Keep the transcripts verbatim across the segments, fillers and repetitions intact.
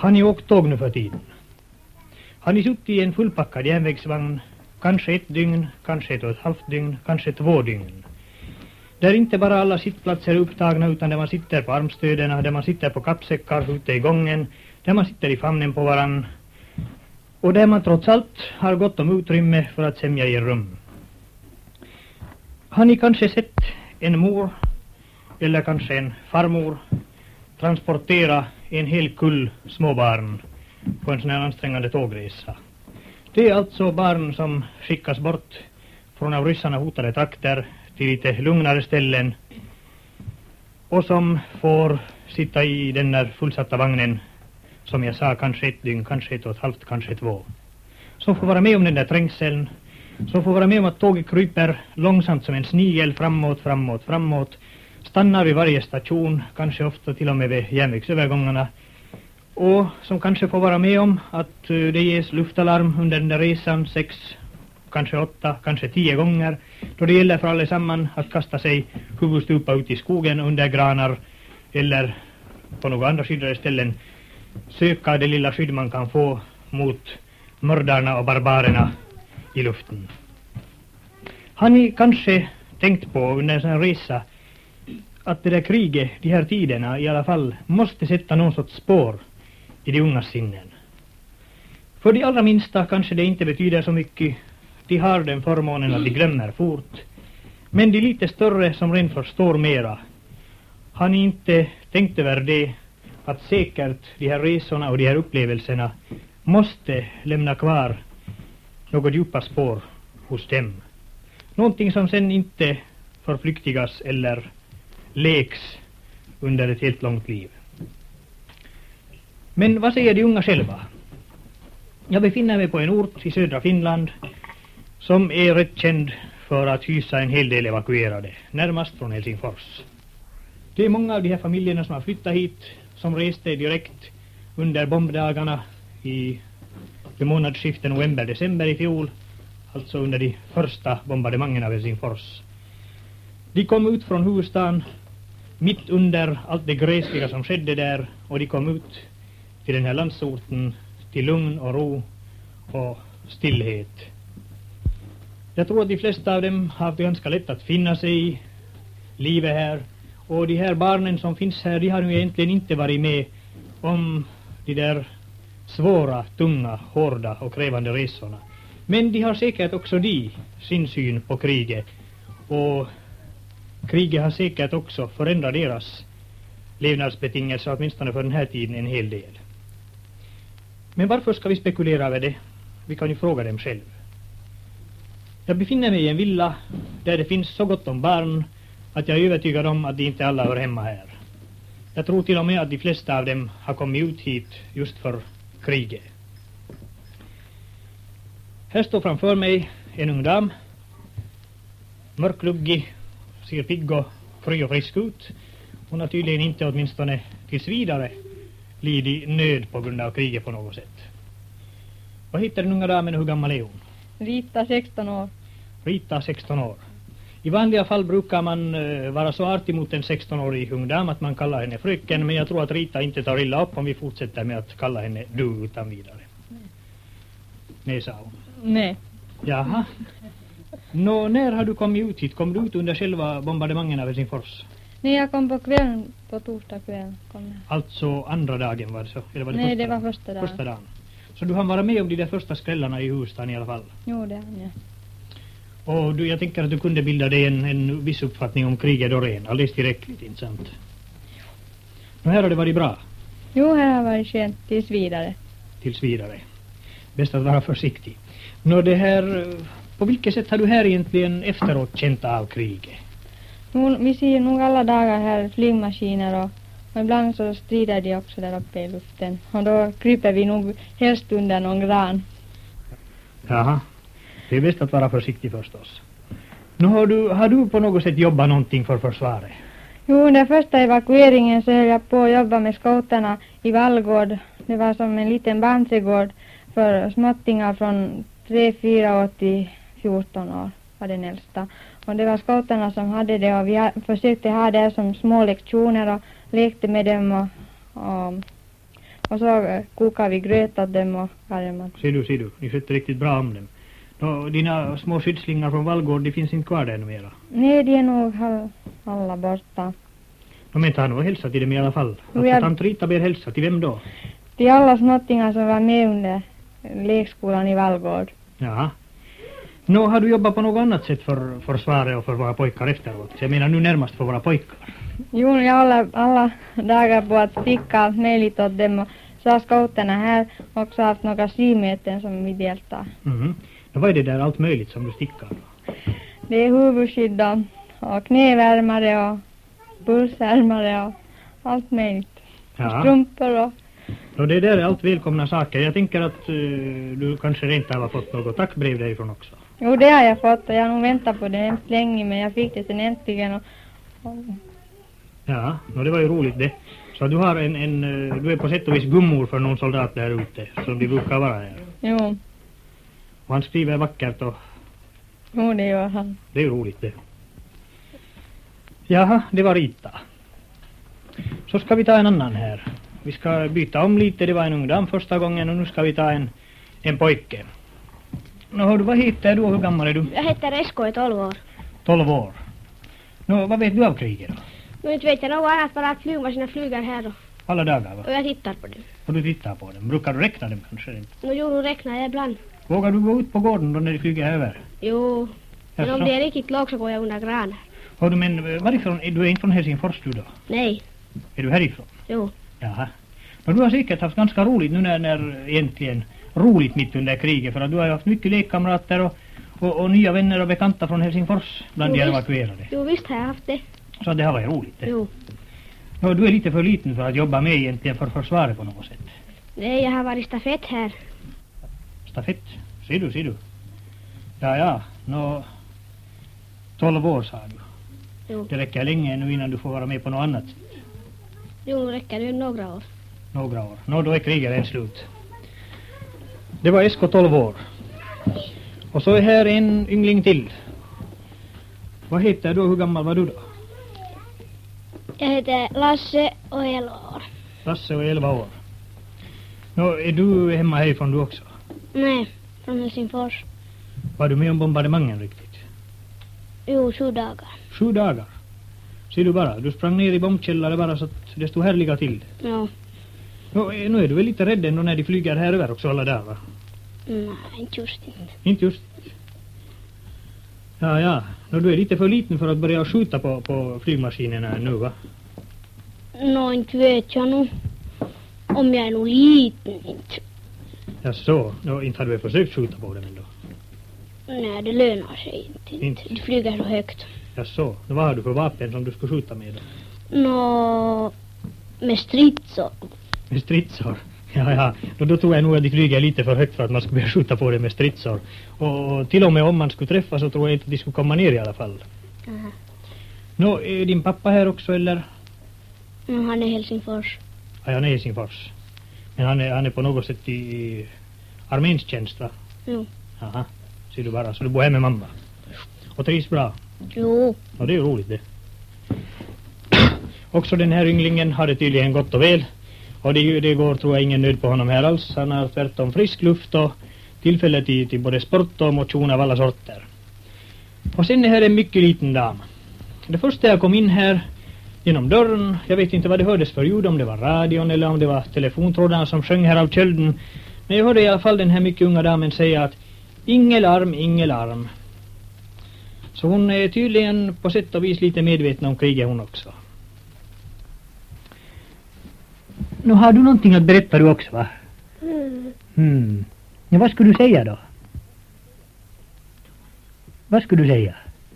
Har ni åkt tåg nu för tiden? Har ni suttit i en fullpackad järnvägsvagn kanske ett dygn, kanske ett och ett halvt dygn, kanske två dygn? Där inte bara alla sittplatser är upptagna utan där man sitter på armstöderna, där man sitter på kappsäckar ute i gången, där man sitter i famnen på varann och där man trots allt har gott om utrymme för att sämja i rum. Har ni kanske sett en mor eller kanske en farmor transportera en hel kull småbarn på en sån här ansträngande tågresa? Det är alltså barn som skickas bort från av ryssarna hotade trakter till lite lugnare ställen och som får sitta i den där fullsatta vagnen, som jag sa, kanske ett dygn, kanske ett och ett halvt, kanske två. Som får vara med om den där trängseln, som får vara med om att tåget kryper långsamt som en snigel framåt, framåt, framåt, stannar vid varje station, kanske ofta till och med vid järnvägsövergångarna, och som kanske får vara med om att uh, det ges luftalarm under den där resan sex, kanske åtta, kanske tio gånger, då det gäller för allesamman att kasta sig huvudstupa ut i skogen under granar eller på några andra skyddade ställen söka det lilla skydd man kan få mot mördarna och barbarerna i luften. Har ni kanske tänkt på under en sån här resa att det där kriget, de här tiderna i alla fall, måste sätta någon sorts spår i de ungas sinnen? För de allra minsta kanske det inte betyder så mycket. De har den förmånen att de glömmer fort. Men de lite större som rent förstår mera, har ni inte tänkt över det att säkert de här resorna och de här upplevelserna måste lämna kvar något djupa spår hos dem? Någonting som sen inte förflyktigas eller leks under ett helt långt liv. Men vad säger de unga själva? Jag befinner mig på en ort i södra Finland som är rätt känd för att hysa en hel del evakuerade, närmast från Helsingfors. Det är många av de här familjerna som har flyttat hit, som reste direkt under bombdagarna i det månadsskiftet november-december i fjol, alltså under de första bombardemangen av Helsingfors. De kom ut från huvudstaden mitt under allt det gräsliga som skedde där, och de kom ut till den här landsorten till lugn och ro och stillhet. Jag tror att de flesta av dem har haft ganska lätt att finna sig i livet här, och de här barnen som finns här, de har ju egentligen inte varit med om de där svåra, tunga, hårda och krävande resorna. Men de har säkert också de sin syn på kriget, och kriget har säkert också förändrat deras levnadsbetingelser, åtminstone för den här tiden, en hel del. Men varför ska vi spekulera över det? Vi kan ju fråga dem själv. Jag befinner mig i en villa där det finns så gott om barn att jag är övertygad om att de inte alla hör hemma här. Jag tror till och med att de flesta av dem har kommit ut hit just för kriget. Här står framför mig en ung dam, mörkluggig, ser pigg och kry och frisk ut. Hon har tydligen inte, åtminstone tills vidare, lidit nöd på grund av kriget på något sätt. Vad heter den unga damen och hur gammal är hon? Rita, sexton år. Rita, sexton år. I vanliga fall brukar man uh, vara så artig mot en sexton-årig ung dam att man kallar henne fröken, men jag tror att Rita inte tar illa upp om vi fortsätter med att kalla henne du utan vidare. Nej, Nej sa hon. Nej. Jaha. Nå, när har du kommit ut hit? Kom du ut under själva bombardemangen av Helsingfors? Nej, jag kom på kvällen, på torsdag kväll kom jag. Alltså andra dagen var det så? Eller var det Nej, första det var dagen? första dagen. Första dagen. Så du har varit med om de där första skrällarna i huvudstaden i alla fall? Jo, det har jag. Och du, jag tänker att du kunde bilda dig en, en viss uppfattning om kriget och ren. Alldeles tillräckligt, inte sant? Men här har det varit bra? Jo, här har varit skönt tills vidare. Tills vidare. Bäst att vara försiktig. Nå, det här, på vilket sätt har du här egentligen efteråt känt av kriget? Nu, vi ser nog alla dagar här flygmaskiner och, och ibland så strider de också där uppe i luften. Och då kryper vi nog helst under någon gran. Jaha. Det är bäst att vara försiktig förstås. Nu har du, har du på något sätt jobbat någonting för försvaret? Jo, under första evakueringen så höll jag på att jobba med scouterna i Vallgård. Det var som en liten barnsegård för småttingar från tre, fyra och till fjorton år var den äldsta. Och det var scouterna som hade det, och vi ha, försökte ha det som små lektioner och lekte med dem och, och, Och så eh, kokar vi gröt åt dem och varje Ser du, ser du. Ni sköter riktigt bra om dem. Nå, dina små skyddslingar från Vallgård, de finns inte kvar där numera. Nej, de är nog all, alla borta. De inte har nog hälsa till dem i alla fall. Jo, Alltså, jag- tant Rita ber hälsa till vem då? De alla småttingar som var med under lekskolan i Vallgård. Ja. Nå, har du jobbat på något annat sätt för försvaret och för våra pojkar efteråt? Jag menar nu närmast för våra pojkar. Jo, jag håller alla dagar på att sticka allt möjligt åt dem och så har scouterna här också haft några symöten som vi deltar. Mhm. Nå, vad är det där allt möjligt som du stickar? Det är huvudskydd och, och knävärmare och pulsärmare och allt möjligt. Ja. Strumpor och... Nå, det där är allt välkomna saker. Jag tänker att eh, du kanske rent har fått något tackbrev därifrån också. Jo, det har jag fått och jag har nog väntat på det hemskt länge men jag fick det sen äntligen och... och Ja, nå, det var ju roligt det. Så du har en, en eh, du är på sätt och vis gummor för någon soldat där ute, som de brukar vara här. jo, Och han skriver vackert och jo, det gör han. det är ju roligt det. Jaha, det var Rita. Så ska vi ta en annan här. Vi ska byta om lite, det var en ung dam första gången och nu ska vi ta en, en pojke. Nå, hör du, vad heter du och hur gammal är du? Jag heter Esko i tolv år. tolv år. Nå, vad vet du av kriget då? Nu inte vet jag något annat bara att flygmaskiner flyger här och, Alla dagar va? och jag tittar på dem. Och du tittar på dem. Brukar du räkna dem kanske? Nu jo, nu räknar jag ibland. Vågar du gå ut på gården då när de flyger över? Jo, men om Jaså? det är riktigt lågt så går jag under granen. Hör du, men eh, varifrån? Är du inte från Helsingfors du då? Nej, Är du härifrån? jo. Jaha. Men du har säkert haft ganska roligt nu när, när egentligen roligt mitt under kriget för att du har ju haft mycket lekkamrater och, och, och nya vänner och bekanta från Helsingfors bland Jo, de visst. evakuerade. Jo, visst har jag haft det. Så det har varit roligt det. Jo. Nå, du är lite för liten för att jobba med egentligen för försvaret på något sätt. Nej, jag har varit stafett här. Stafett, ser du, ser du. Ja, ja, nå, tolv år sa du. Jo, Det räcker länge nu innan du får vara med på något annat sätt. jo nu räcker det några år. Några år. Nå, då är kriget en slut. Det var Esko tolv år. Och så är här en yngling till. Vad heter du och hur gammal var du då? Jag heter Lasse och är elva år. Lasse och elva år. Nå, är du hemma härifrån du också? Nej, från Helsingfors. Var du med om bombardemangen riktigt? Jo, sju dagar. Sju dagar. Ser du bara, du sprang ner i bombkällare bara så att det stod härliga till. Jo, Nå, eh, nu är du väl lite rädd ändå när de flyger här över också alla dagar va? nej, inte just inte. Inte just. Ja, ja. Nå, du är lite för liten för att börja skjuta på, på flygmaskinerna nu va? Nå, inte vet jag nog. Om jag är nog liten, inte. Ja, så. Nå, inte har du väl försökt skjuta på dem ändå? Nej, det lönar sig inte. Inte. Det flyger så högt. Ja, så. Nå, vad har du för vapen som du ska skjuta med då? Nå, med stridsor. Med stridsor? Ja, ja. Då, då tror jag nog att de flyger lite för högt för att man ska börja skjuta på dem med stridsor. Och, och till och med om man skulle träffa så tror jag inte att de skulle komma ner i alla fall. Aha. Nå, är din pappa här också eller? Mm, han är Helsingfors. Ja, han är i Helsingfors. Men han är, han är på något sätt i, i arméns tjänst va? Jo. Jaha, ser du bara. Så du bor här med mamma. Och trivs bra. Jo. Och det är ju roligt det. Också den här ynglingen har det tydligen gott och väl. Och det, det går tror jag ingen nöd på honom här alls. Han har tvärtom frisk luft och tillfälle till, till både sport och motion av alla sorter. Och sen är här en mycket liten dam. Det första jag kom in här genom dörren, jag vet inte vad det hördes för ljud, om det var radion eller om det var telefontrådarna som sjöng här av kölden. Men jag hörde i alla fall den här mycket unga damen säga att ingelarm, ingelarm. Så hon är tydligen på sätt och vis lite medveten om kriget hon också. Nu har du någonting att berätta du också va? Mm. Hmm. Ja, vad skulle du säga då? Vad skulle du säga?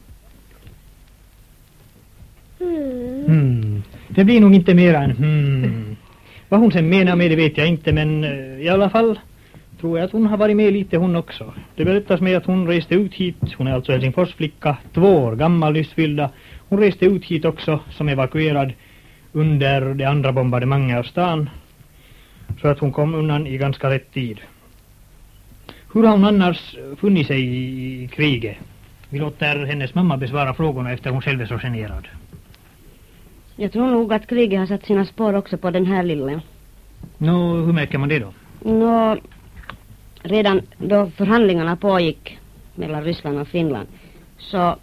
Mm. Hmm. Det blir nog inte mer än hmm. Vad hon sen menar med det vet jag inte, men eh, i alla fall tror jag att hon har varit med lite hon också. Det berättas mig att hon reste ut hit, hon är alltså Helsingforsflicka, två år gammal lystfyllda. Hon reste ut hit också som evakuerad under det andra bombardemanget av stan. Så att hon kom undan i ganska rätt tid. Hur har hon annars funnit sig i, i kriget? Vi låter hennes mamma besvara frågorna efter hon själv är så generad. Jag tror nog att kriget har satt sina spår också på den här lilla. Nå, hur märker man det då? Nå, redan då förhandlingarna pågick mellan Ryssland och Finland, så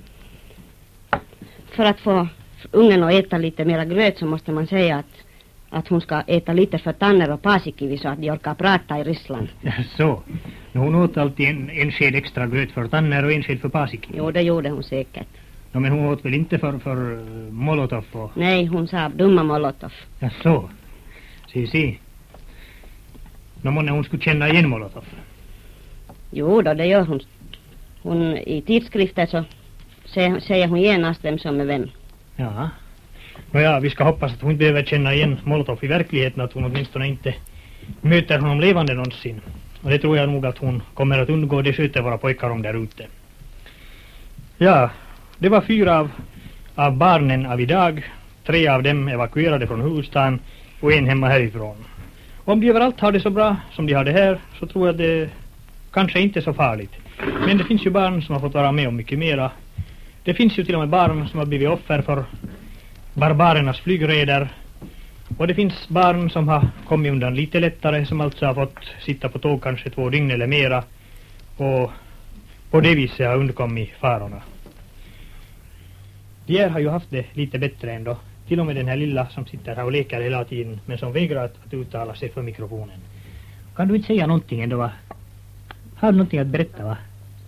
för att få ungen att äta lite mera gröt så måste man säga att, att hon ska äta lite för Tanner och Paasikivi så att de orkar prata i Ryssland. Ja, så. Nå, hon åt alltid en, en sked extra gröt för Tanner och en sked för Paasikivi. Jo, det gjorde hon säkert. Nå, men hon åt väl inte för, för uh, Molotov och... Nej, hon sa dumma Molotov. Ja, så. Si, si. Nå, månne hon skulle känna igen Molotov. Jo då, det gör hon. Hon i tidskrifter så sä, säger hon genast vem som är vem. Ja. Nåja, vi ska hoppas att hon inte behöver känna igen Molotov i verkligheten, att hon åtminstone inte möter honom levande någonsin. Och det tror jag nog att hon kommer att undgå. Det sköter våra pojkar om där ute. Ja, det var fyra av, av barnen av idag. Tre av dem evakuerade från huvudstaden och en hemma härifrån. Om de överallt har det så bra som de har det här, så tror jag det kanske inte är så farligt. Men det finns ju barn som har fått vara med om mycket mera. Det finns ju till och med barn som har blivit offer för barbarernas flygräder. Och det finns barn som har kommit undan lite lättare, som alltså har fått sitta på tåg kanske två dygn eller mera. Och på det viset har undkommit farorna. De här har ju haft det lite bättre ändå. Till och med den här lilla som sitter här och leker hela tiden, men som vägrar att, att uttala sig för mikrofonen. Kan du inte säga någonting ändå, va? Har du någonting att berätta, va?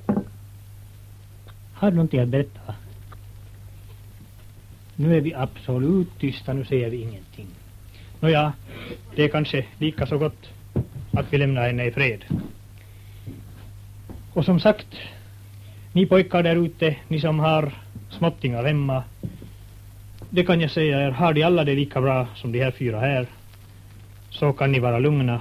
Har du någonting att berätta, va? Nu är vi absolut tysta, nu säger vi ingenting. Nåja, det är kanske lika så gott att vi lämnar henne i fred. Och som sagt, ni pojkar där ute, ni som har småttingar hemma, det kan jag säga er, har de alla det lika bra som de här fyra här, så kan ni vara lugna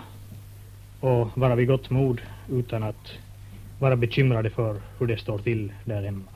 och vara vid gott mod utan att vara bekymrade för hur det står till där hemma.